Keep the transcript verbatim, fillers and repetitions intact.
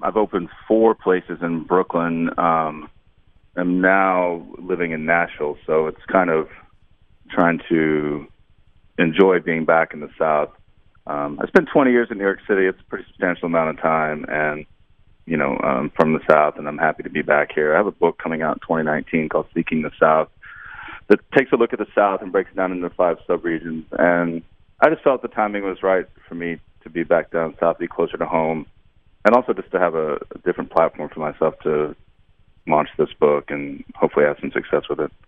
I've opened four places in Brooklyn. Um, I'm now living in Nashville, so it's kind of trying to enjoy being back in the South. Um, I spent twenty years in New York City. It's a pretty substantial amount of time, and you know, um, from the South, and I'm happy to be back here. I have a book coming out in twenty nineteen called Seeking the South that takes a look at the South and breaks it down into five subregions. And I just felt the timing was right for me to be back down south, be closer to home, and also just to have a, a different platform for myself to launch this book and hopefully have some success with it.